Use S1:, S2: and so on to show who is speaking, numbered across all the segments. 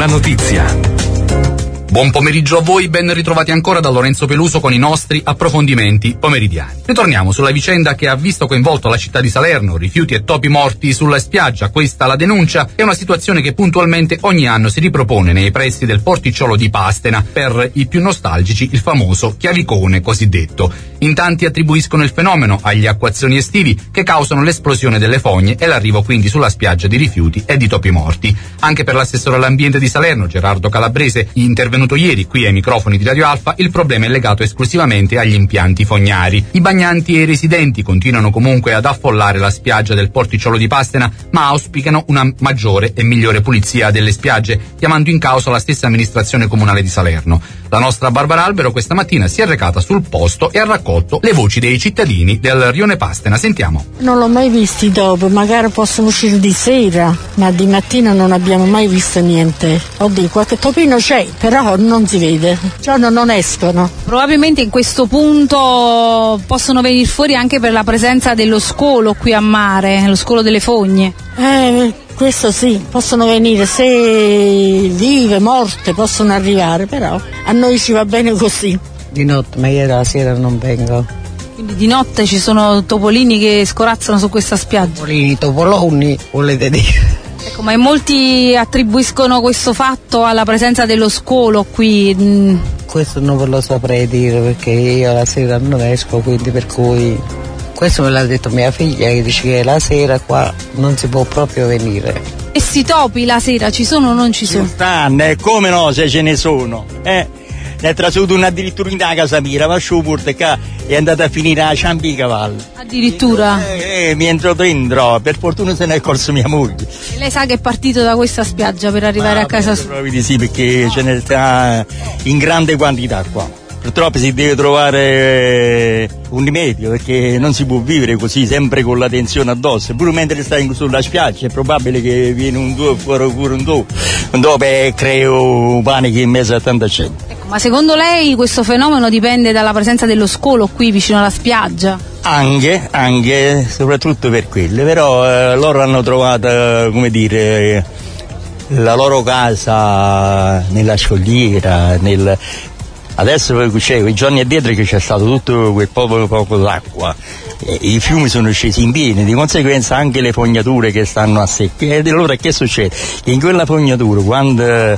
S1: Prima notizia. Buon pomeriggio a voi, ben ritrovati ancora da Lorenzo Peluso con i nostri approfondimenti pomeridiani. Ritorniamo sulla vicenda che ha visto coinvolto la città di Salerno, rifiuti e topi morti sulla spiaggia. Questa la denuncia, è una situazione che puntualmente ogni anno si ripropone nei pressi del porticciolo di Pastena, per i più nostalgici il famoso chiavicone cosiddetto. In tanti attribuiscono il fenomeno agli acquazzoni estivi che causano l'esplosione delle fogne e l'arrivo quindi sulla spiaggia di rifiuti e di topi morti. Anche per l'assessore all'ambiente di Salerno, Gerardo Calabrese, intervenuto ieri qui ai microfoni di Radio Alfa, il problema è legato esclusivamente agli impianti fognari. I bagnanti e i residenti continuano comunque ad affollare la spiaggia del porticciolo di Pastena, ma auspicano una maggiore e migliore pulizia delle spiagge, chiamando in causa la stessa amministrazione comunale di Salerno. La nostra Barbara Albero questa mattina si è recata sul posto e ha raccolto le voci dei cittadini del rione Pastena. Sentiamo.
S2: Non l'ho mai visti dopo, magari possono uscire di sera, ma di mattina non abbiamo mai visto niente. Oddio, qualche topino c'è, però non si vede, non escono.
S3: Probabilmente in questo punto possono venire fuori anche per la presenza dello scolo qui a mare, lo scolo delle fogne.
S2: Questo sì, possono venire, se vive, morte, possono arrivare, però a noi ci va bene così.
S4: Di notte, ma io la sera non vengo.
S3: Quindi di notte ci sono topolini che scorazzano su questa spiaggia?
S4: Topoloni, volete dire?
S3: Ecco, ma in molti attribuiscono questo fatto alla presenza dello scolo qui.
S4: Questo non ve lo saprei dire perché io la sera non esco, quindi per cui... Questo me l'ha detto mia figlia, che dice che la sera qua non si può proprio venire.
S3: E sti topi la sera ci sono o non ci sono?
S5: Stanno, come no se ce ne sono, Ne è trasuto uno addirittura in casa mia, ma su porta è andata a finire a Ciampi di Cavallo.
S3: Addirittura?
S5: Mi entro dentro, per fortuna se ne è accorso mia moglie.
S3: E lei sa che è partito da questa spiaggia per arrivare a casa sua?
S5: Proprio di sì, perché ce ne sta in grande quantità qua. Purtroppo si deve trovare un rimedio, perché non si può vivere così sempre con la tensione addosso. Pure mentre stai sulla spiaggia è probabile che viene un tuo fuori un tuo, dopo creo panico in mezzo a tanta gente.
S3: Ecco, ma secondo lei questo fenomeno dipende dalla presenza dello scolo qui vicino alla spiaggia?
S5: Anche, soprattutto per quelle, però loro hanno trovato, come dire, la loro casa nella scogliera, Adesso c'è quei giorni addietro che c'è stato tutto quel poco d'acqua, i fiumi sono scesi in pieno, di conseguenza anche le fognature che stanno a secco. E allora che succede? Che in quella fognatura, quando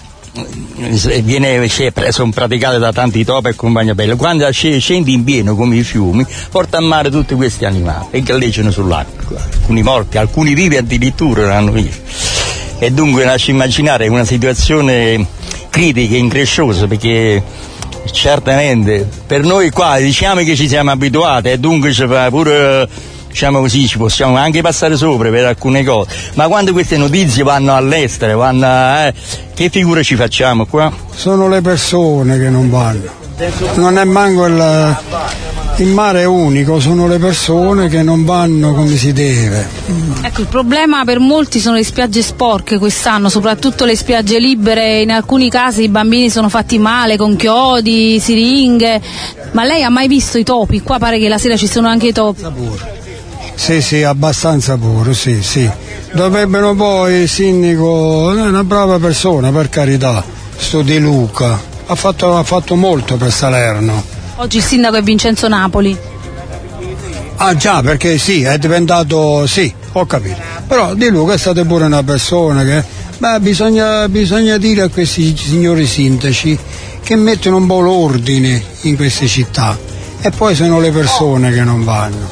S5: sono praticate da tanti topi e compagnia bella, quando scendi in pieno come i fiumi, porta a mare tutti questi animali e galleggiano sull'acqua, alcuni morti, alcuni vivi addirittura non hanno visto. E dunque lascio immaginare una situazione critica, incresciosa, perché certamente per noi qua diciamo che ci siamo abituati e dunque ci fa pure, diciamo così, ci possiamo anche passare sopra per alcune cose, ma quando queste notizie vanno all'estero, che figura ci facciamo qua?
S6: Sono le persone che non vanno, non è manco il mare è unico, sono le persone che non vanno come si deve.
S3: Ecco, il problema per molti sono le spiagge sporche quest'anno, soprattutto le spiagge libere. In alcuni casi i bambini sono fatti male con chiodi, siringhe. Ma lei ha mai visto i topi? Qua pare che la sera ci sono anche i topi.
S6: Sì, abbastanza pure, sì. Dovrebbero poi il sindaco, è una brava persona, per carità, sto Di Luca, ha fatto molto per Salerno.
S3: Oggi il sindaco è Vincenzo Napoli.
S6: Ah già, perché sì, è diventato, sì, ho capito. Però Di Luca è stata pure una persona che, bisogna dire a questi signori sindaci che mettono un po' l'ordine in queste città. E poi sono le persone che non vanno.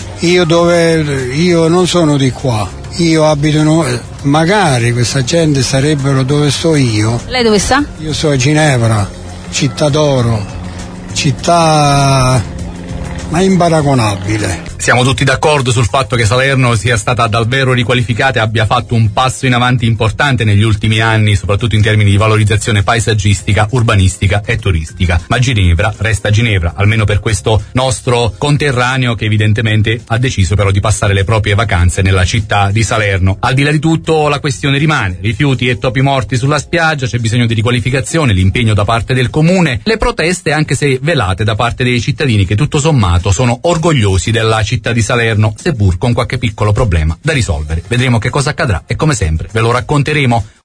S6: Io non sono di qua, io abito, magari questa gente sarebbero dove sto io.
S3: Lei dove sta?
S6: Io sto a Ginevra, città d'oro, città ma imparagonabile.
S1: Siamo tutti d'accordo sul fatto che Salerno sia stata davvero riqualificata e abbia fatto un passo in avanti importante negli ultimi anni, soprattutto in termini di valorizzazione paesaggistica, urbanistica e turistica. Ma Ginevra resta Ginevra, almeno per questo nostro conterraneo che evidentemente ha deciso però di passare le proprie vacanze nella città di Salerno. Al di là di tutto la questione rimane, rifiuti e topi morti sulla spiaggia, c'è bisogno di riqualificazione, l'impegno da parte del comune, le proteste anche se velate da parte dei cittadini che tutto sommato sono orgogliosi della città di Salerno, seppur con qualche piccolo problema da risolvere. Vedremo che cosa accadrà e come sempre ve lo racconteremo.